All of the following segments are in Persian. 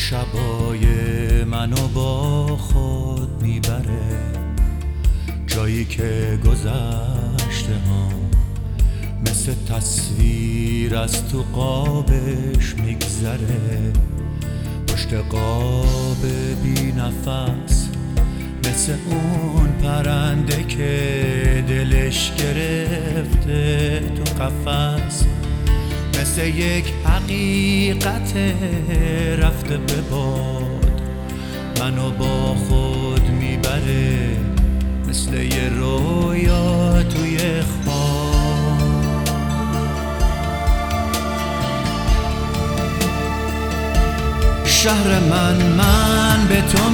شبای منو با خود میبره، جایی که گذشته ها مثل تصویر از تو قابش میگذره. پشت قاب بی نفس مثل اون پرنده که دلش گرفته تو قفس، مثل یک حقیقت رفته به باد منو با خود میبره، مثل یه رویا توی خواب. شهر من به تو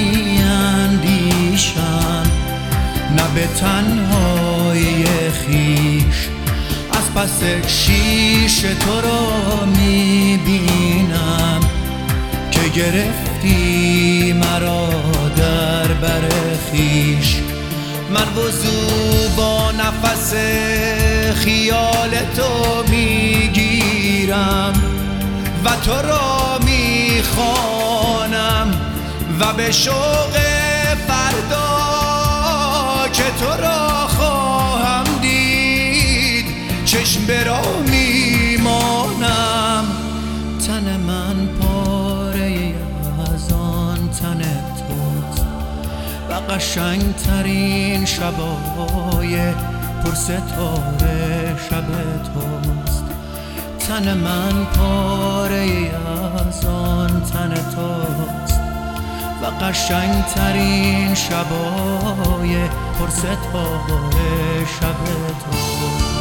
میاندیشم، نه به تنهایی خویش. از پس شیش تو رو میبینم که گرفتی مرا در بر خویش. من وضو با نفس خیال تو میگیرم و تو را میخوانم و به شوق فردا که تو را خواهم دید چشم به راه میمانم. تن من پاره از آن تن توست و قشنگ ترین شبای پرستاره شب توست. تن من پاره از آن تن توست و قشنگ ترین شبای پرستاره شب توست.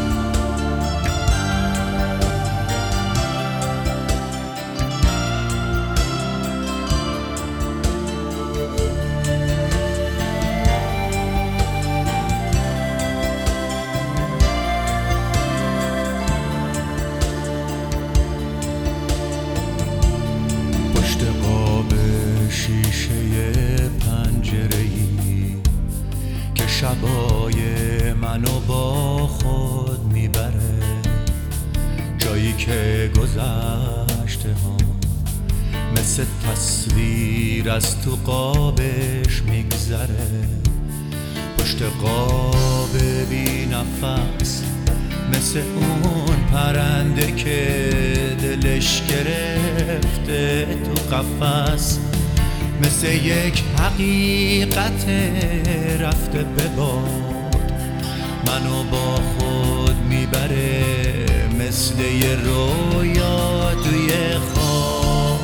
شبای منو با خود میبره، جایی که گذشته ها مثل تصویر از تو قابش میگذره. پشت قاب بی نفس مثل اون پرنده که دلش گرفته تو قفس، مثل یک حقیقت رفته به باد منو با خود میبره، مثل یه رویا توی خواب.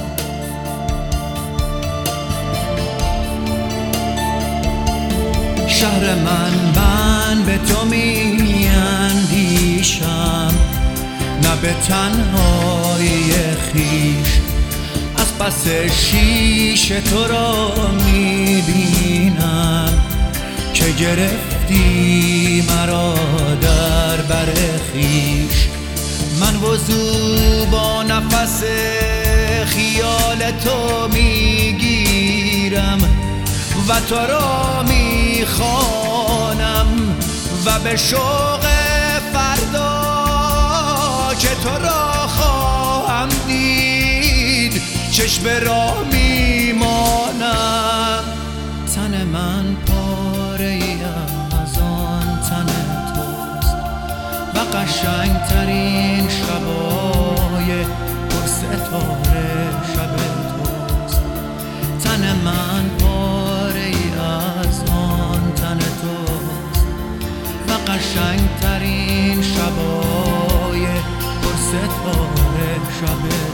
شهر من به تو میاندیشم، نه به تنهایی خویش. از پس شیش تو را میبینم که گرفتی مرا در بر خویش. من وضو با نفس خیال تو میگیرم و تو را میخوانم و به شوق فردا که تو را خواهم دید چشم به راه میمانم. تن من پاره از آن تن توست و قشنگ ترین شبای پرستاره شب توست. تن من پاره از آن تن توست و قشنگ ترین شبای پرستاره شب